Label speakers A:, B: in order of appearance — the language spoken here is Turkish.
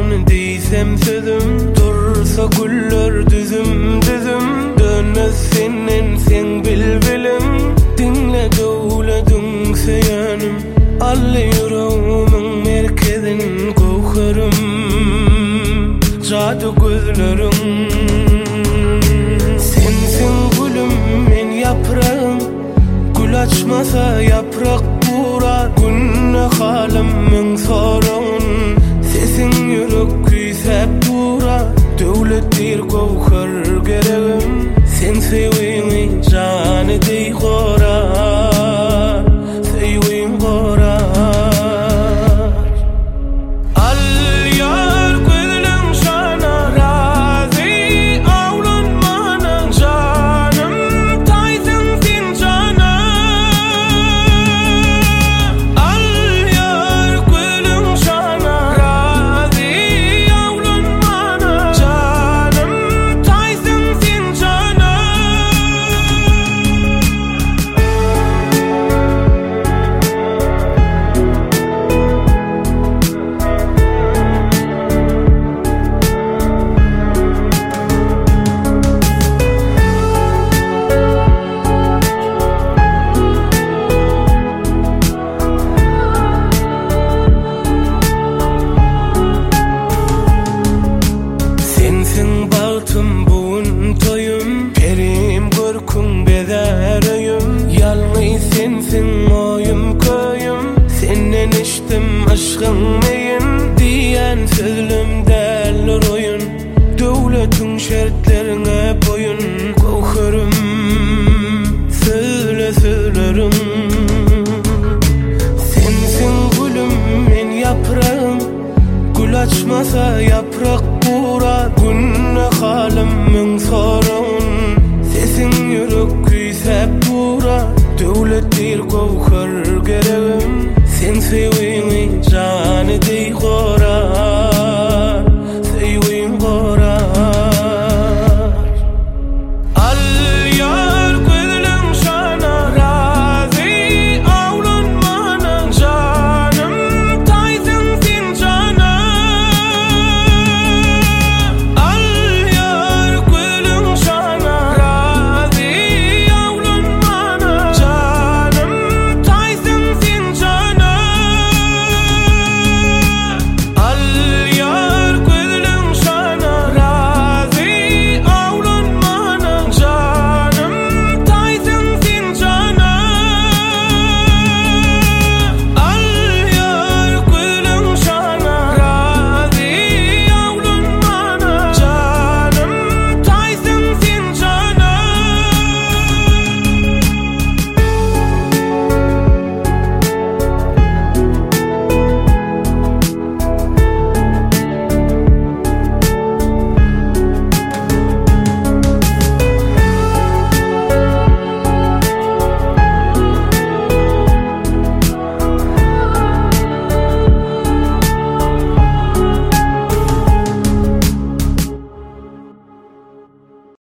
A: Doğrun diysem sözüm, dursa güller düzüm düzüm. Dönmez senin sen bilbilim, dinle dövledin seyanım. Alle yüreğimin merkezin kokharım, cadu gözlerin. Sensin gülüm men yaprağım, gül açmasa yaprak kurar. Günne halimmin sorun, sesin yürek küysep durar. Dövlettir kokar gereğim, sen sevini canı dey korar, sevin korar. Sensin oyum köyüm, senden içtim aşkın meyin diyen sözlüm derler oyun. Devletin şartlarına boyun kokharım, söyle söylerim. Sensin gülüm men yaprağım, gül açmasa yaprak kurar. Günne halimmin sorun, sesin yürek küysep durar. Devlettir kokar gereğim, sen sevin